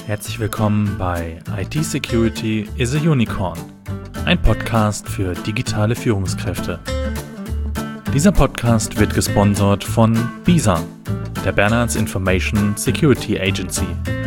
Herzlich willkommen bei IT Security is a Unicorn, ein Podcast für digitale Führungskräfte. Dieser Podcast wird gesponsert von BISA, der Bernards Information Security Agency.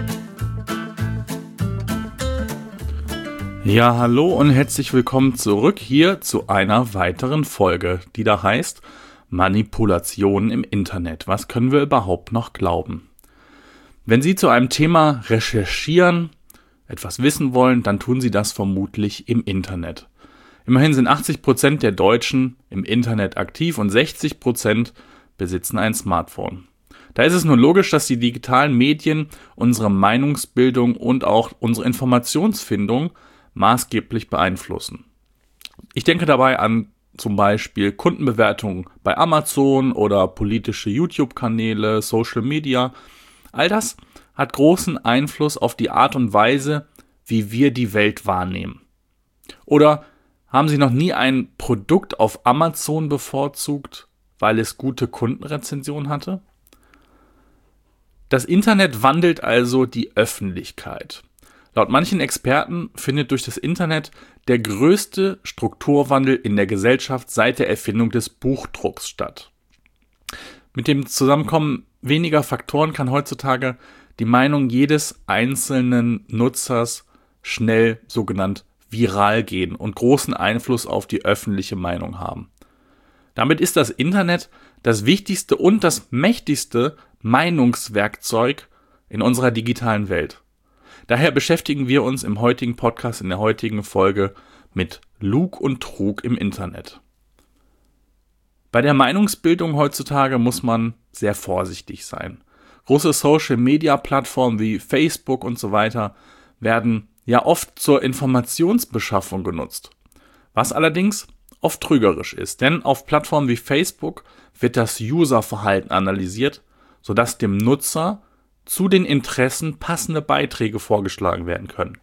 Ja, hallo und herzlich willkommen zurück hier zu einer weiteren Folge, die da heißt Manipulation im Internet. Was können wir überhaupt noch glauben? Wenn Sie zu einem Thema recherchieren, etwas wissen wollen, dann tun Sie das vermutlich im Internet. Immerhin sind 80% der Deutschen im Internet aktiv und 60% besitzen ein Smartphone. Da ist es nur logisch, dass die digitalen Medien unsere Meinungsbildung und auch unsere Informationsfindung maßgeblich beeinflussen. Ich denke dabei an zum Beispiel Kundenbewertungen bei Amazon oder politische YouTube-Kanäle, Social Media. All das hat großen Einfluss auf die Art und Weise, wie wir die Welt wahrnehmen. Oder haben Sie noch nie ein Produkt auf Amazon bevorzugt, weil es gute Kundenrezensionen hatte? Das Internet wandelt also die Öffentlichkeit. Laut manchen Experten findet durch das Internet der größte Strukturwandel in der Gesellschaft seit der Erfindung des Buchdrucks statt. Mit dem Zusammenkommen weniger Faktoren kann heutzutage die Meinung jedes einzelnen Nutzers schnell sogenannt viral gehen und großen Einfluss auf die öffentliche Meinung haben. Damit ist das Internet das wichtigste und das mächtigste Meinungswerkzeug in unserer digitalen Welt. Daher beschäftigen wir uns im heutigen Podcast, in der heutigen Folge mit Lug und Trug im Internet. Bei der Meinungsbildung heutzutage muss man sehr vorsichtig sein. Große Social-Media-Plattformen wie Facebook und so weiter werden ja oft zur Informationsbeschaffung genutzt, was allerdings oft trügerisch ist, denn auf Plattformen wie Facebook wird das Userverhalten analysiert, sodass dem Nutzer zu den Interessen passende Beiträge vorgeschlagen werden können.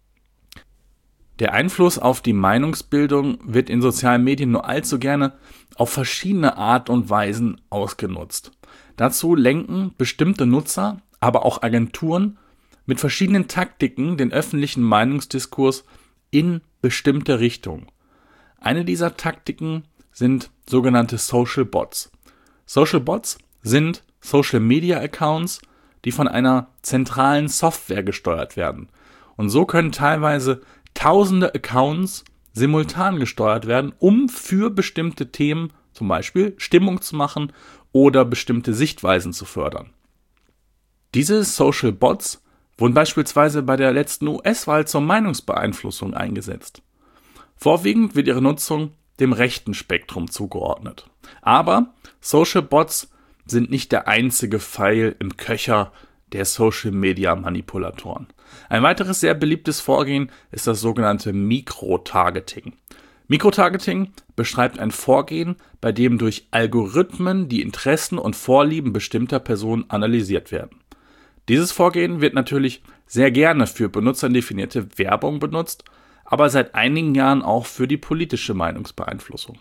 Der Einfluss auf die Meinungsbildung wird in sozialen Medien nur allzu gerne auf verschiedene Art und Weisen ausgenutzt. Dazu lenken bestimmte Nutzer, aber auch Agenturen mit verschiedenen Taktiken den öffentlichen Meinungsdiskurs in bestimmte Richtungen. Eine dieser Taktiken sind sogenannte Social Bots. Social Bots sind Social Media Accounts, die von einer zentralen Software gesteuert werden. Und so können teilweise tausende Accounts simultan gesteuert werden, um für bestimmte Themen zum Beispiel Stimmung zu machen oder bestimmte Sichtweisen zu fördern. Diese Social Bots wurden beispielsweise bei der letzten US-Wahl zur Meinungsbeeinflussung eingesetzt. Vorwiegend wird ihre Nutzung dem rechten Spektrum zugeordnet. Aber Social Bots sind nicht der einzige Pfeil im Köcher der Social-Media-Manipulatoren. Ein weiteres sehr beliebtes Vorgehen ist das sogenannte Mikrotargeting. Mikrotargeting beschreibt ein Vorgehen, bei dem durch Algorithmen die Interessen und Vorlieben bestimmter Personen analysiert werden. Dieses Vorgehen wird natürlich sehr gerne für benutzerdefinierte Werbung benutzt, aber seit einigen Jahren auch für die politische Meinungsbeeinflussung.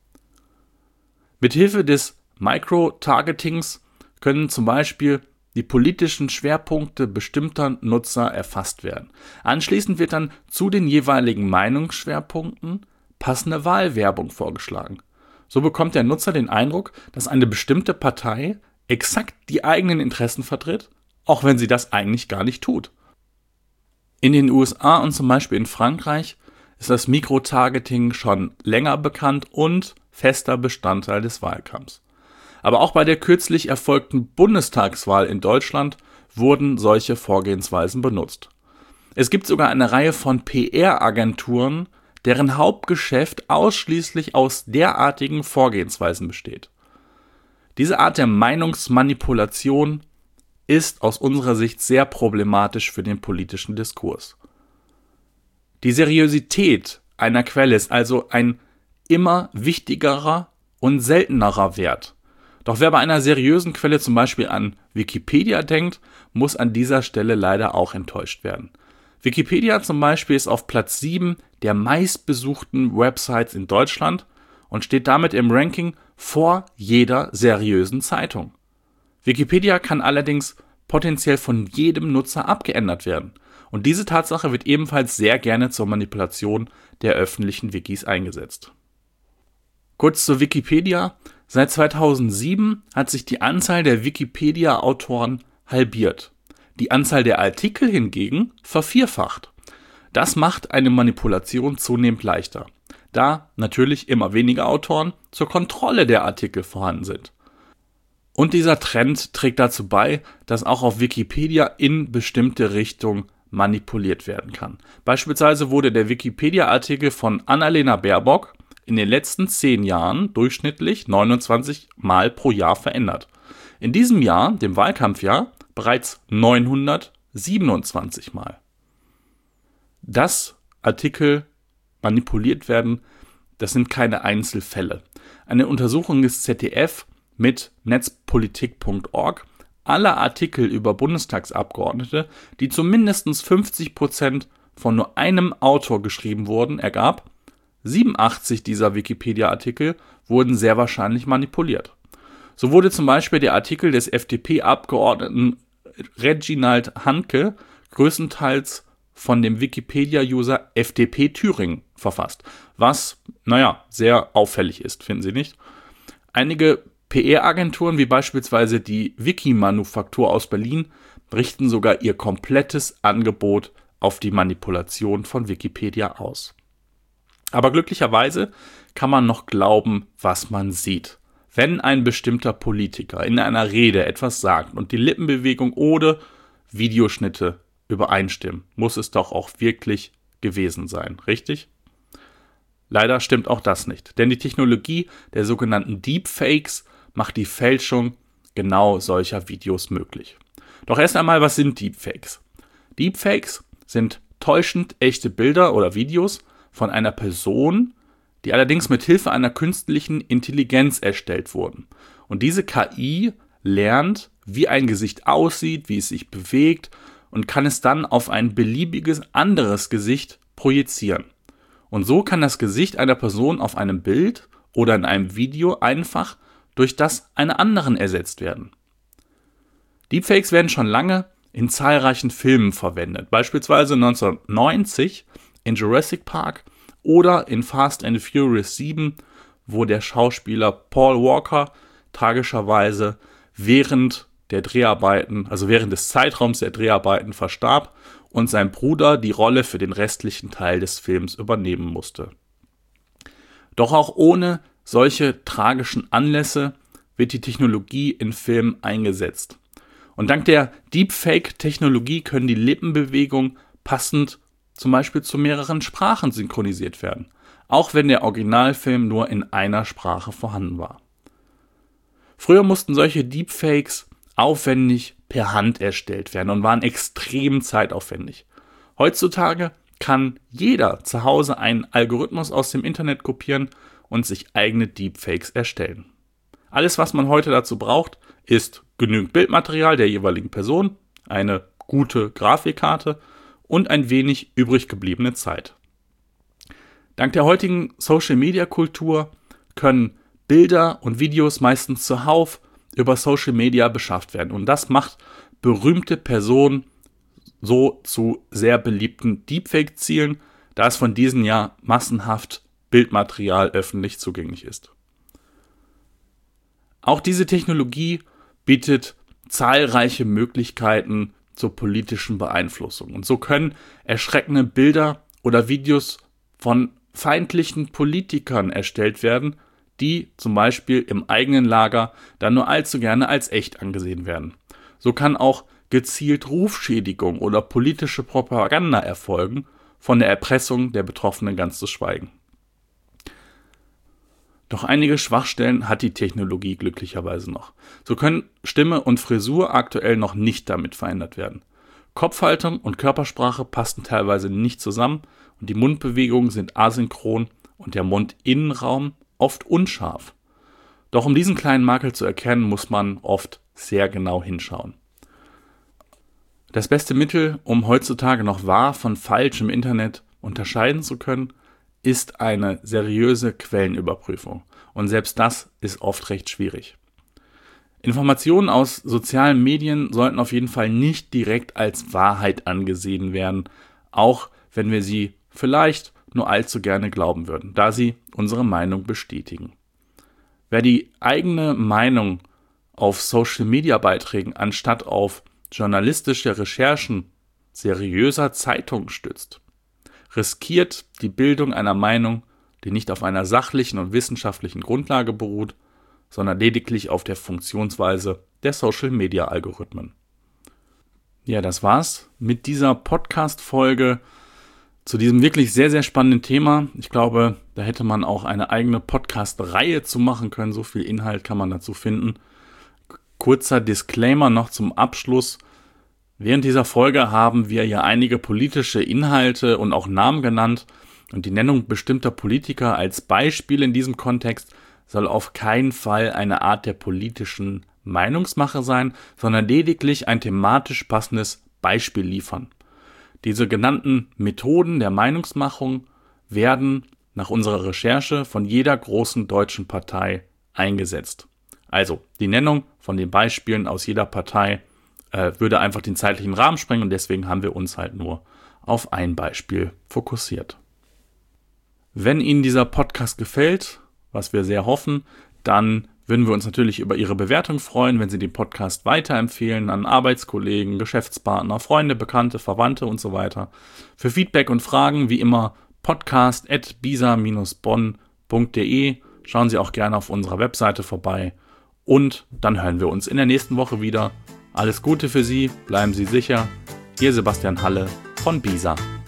Mithilfe des Microtargetings können zum Beispiel die politischen Schwerpunkte bestimmter Nutzer erfasst werden. Anschließend wird dann zu den jeweiligen Meinungsschwerpunkten passende Wahlwerbung vorgeschlagen. So bekommt der Nutzer den Eindruck, dass eine bestimmte Partei exakt die eigenen Interessen vertritt, auch wenn sie das eigentlich gar nicht tut. In den USA und zum Beispiel in Frankreich ist das Mikrotargeting schon länger bekannt und fester Bestandteil des Wahlkampfs. Aber auch bei der kürzlich erfolgten Bundestagswahl in Deutschland wurden solche Vorgehensweisen benutzt. Es gibt sogar eine Reihe von PR-Agenturen, deren Hauptgeschäft ausschließlich aus derartigen Vorgehensweisen besteht. Diese Art der Meinungsmanipulation ist aus unserer Sicht sehr problematisch für den politischen Diskurs. Die Seriosität einer Quelle ist also ein immer wichtigerer und seltenerer Wert. Doch wer bei einer seriösen Quelle zum Beispiel an Wikipedia denkt, muss an dieser Stelle leider auch enttäuscht werden. Wikipedia zum Beispiel ist auf Platz 7 der meistbesuchten Websites in Deutschland und steht damit im Ranking vor jeder seriösen Zeitung. Wikipedia kann allerdings potenziell von jedem Nutzer abgeändert werden. Und diese Tatsache wird ebenfalls sehr gerne zur Manipulation der öffentlichen Wikis eingesetzt. Kurz zur Wikipedia. Seit 2007 hat sich die Anzahl der Wikipedia-Autoren halbiert. Die Anzahl der Artikel hingegen vervierfacht. Das macht eine Manipulation zunehmend leichter, da natürlich immer weniger Autoren zur Kontrolle der Artikel vorhanden sind. Und dieser Trend trägt dazu bei, dass auch auf Wikipedia in bestimmte Richtungen manipuliert werden kann. Beispielsweise wurde der Wikipedia-Artikel von Annalena Baerbock in den letzten 10 Jahren durchschnittlich 29 Mal pro Jahr verändert. In diesem Jahr, dem Wahlkampfjahr, bereits 927 Mal. Dass Artikel manipuliert werden, das sind keine Einzelfälle. Eine Untersuchung des ZDF mit netzpolitik.org aller Artikel über Bundestagsabgeordnete, die zu mindestens 50% von nur einem Autor geschrieben wurden, ergab, 87 dieser Wikipedia-Artikel wurden sehr wahrscheinlich manipuliert. So wurde zum Beispiel der Artikel des FDP-Abgeordneten Reginald Hanke größtenteils von dem Wikipedia-User FDP Thüringen verfasst, was, sehr auffällig ist, finden Sie nicht? Einige PR-Agenturen wie beispielsweise die Wiki-Manufaktur aus Berlin richten sogar ihr komplettes Angebot auf die Manipulation von Wikipedia aus. Aber glücklicherweise kann man noch glauben, was man sieht. Wenn ein bestimmter Politiker in einer Rede etwas sagt und die Lippenbewegung oder Videoschnitte übereinstimmen, muss es doch auch wirklich gewesen sein, richtig? Leider stimmt auch das nicht, denn die Technologie der sogenannten Deepfakes macht die Fälschung genau solcher Videos möglich. Doch erst einmal, was sind Deepfakes? Deepfakes sind täuschend echte Bilder oder Videos von einer Person, die allerdings mit Hilfe einer künstlichen Intelligenz erstellt wurden. Und diese KI lernt, wie ein Gesicht aussieht, wie es sich bewegt und kann es dann auf ein beliebiges anderes Gesicht projizieren. Und so kann das Gesicht einer Person auf einem Bild oder in einem Video einfach durch das einer anderen ersetzt werden. Deepfakes werden schon lange in zahlreichen Filmen verwendet, beispielsweise 1990 in Jurassic Park oder in Fast and Furious 7, wo der Schauspieler Paul Walker tragischerweise während des Zeitraums der Dreharbeiten verstarb und sein Bruder die Rolle für den restlichen Teil des Films übernehmen musste. Doch auch ohne solche tragischen Anlässe wird die Technologie in Filmen eingesetzt. Und dank der Deepfake-Technologie können die Lippenbewegungen passend zum Beispiel zu mehreren Sprachen synchronisiert werden, auch wenn der Originalfilm nur in einer Sprache vorhanden war. Früher mussten solche Deepfakes aufwendig per Hand erstellt werden und waren extrem zeitaufwendig. Heutzutage kann jeder zu Hause einen Algorithmus aus dem Internet kopieren und sich eigene Deepfakes erstellen. Alles, was man heute dazu braucht, ist genügend Bildmaterial der jeweiligen Person, eine gute Grafikkarte und ein wenig übrig gebliebene Zeit. Dank der heutigen Social-Media-Kultur können Bilder und Videos meistens zuhauf über Social Media beschafft werden. Und das macht berühmte Personen so zu sehr beliebten Deepfake-Zielen, da es von diesen ja massenhaft Bildmaterial öffentlich zugänglich ist. Auch diese Technologie bietet zahlreiche Möglichkeiten zur politischen Beeinflussung. Und so können erschreckende Bilder oder Videos von feindlichen Politikern erstellt werden, die zum Beispiel im eigenen Lager dann nur allzu gerne als echt angesehen werden. So kann auch gezielt Rufschädigung oder politische Propaganda erfolgen, von der Erpressung der Betroffenen ganz zu schweigen. Doch einige Schwachstellen hat die Technologie glücklicherweise noch. So können Stimme und Frisur aktuell noch nicht damit verändert werden. Kopfhaltung und Körpersprache passen teilweise nicht zusammen und die Mundbewegungen sind asynchron und der Mundinnenraum oft unscharf. Doch um diesen kleinen Makel zu erkennen, muss man oft sehr genau hinschauen. Das beste Mittel, um heutzutage noch wahr von falsch im Internet unterscheiden zu können, ist eine seriöse Quellenüberprüfung. Und selbst das ist oft recht schwierig. Informationen aus sozialen Medien sollten auf jeden Fall nicht direkt als Wahrheit angesehen werden, auch wenn wir sie vielleicht nur allzu gerne glauben würden, da sie unsere Meinung bestätigen. Wer die eigene Meinung auf Social-Media-Beiträgen anstatt auf journalistische Recherchen seriöser Zeitungen stützt, riskiert die Bildung einer Meinung, die nicht auf einer sachlichen und wissenschaftlichen Grundlage beruht, sondern lediglich auf der Funktionsweise der Social-Media-Algorithmen. Ja, das war's mit dieser Podcast-Folge zu diesem wirklich sehr, sehr spannenden Thema. Ich glaube, da hätte man auch eine eigene Podcast-Reihe zu machen können. So viel Inhalt kann man dazu finden. Kurzer Disclaimer noch zum Abschluss. Während dieser Folge haben wir ja einige politische Inhalte und auch Namen genannt. Und die Nennung bestimmter Politiker als Beispiel in diesem Kontext soll auf keinen Fall eine Art der politischen Meinungsmache sein, sondern lediglich ein thematisch passendes Beispiel liefern. Diese genannten Methoden der Meinungsmachung werden nach unserer Recherche von jeder großen deutschen Partei eingesetzt. Also die Nennung von den Beispielen aus jeder Partei würde einfach den zeitlichen Rahmen sprengen und deswegen haben wir uns halt nur auf ein Beispiel fokussiert. Wenn Ihnen dieser Podcast gefällt, was wir sehr hoffen, dann würden wir uns natürlich über Ihre Bewertung freuen, wenn Sie den Podcast weiterempfehlen an Arbeitskollegen, Geschäftspartner, Freunde, Bekannte, Verwandte und so weiter. Für Feedback und Fragen wie immer podcast@bisa-bonn.de. Schauen Sie auch gerne auf unserer Webseite vorbei und dann hören wir uns in der nächsten Woche wieder. Alles Gute für Sie, bleiben Sie sicher. Ihr Sebastian Halle von BISA.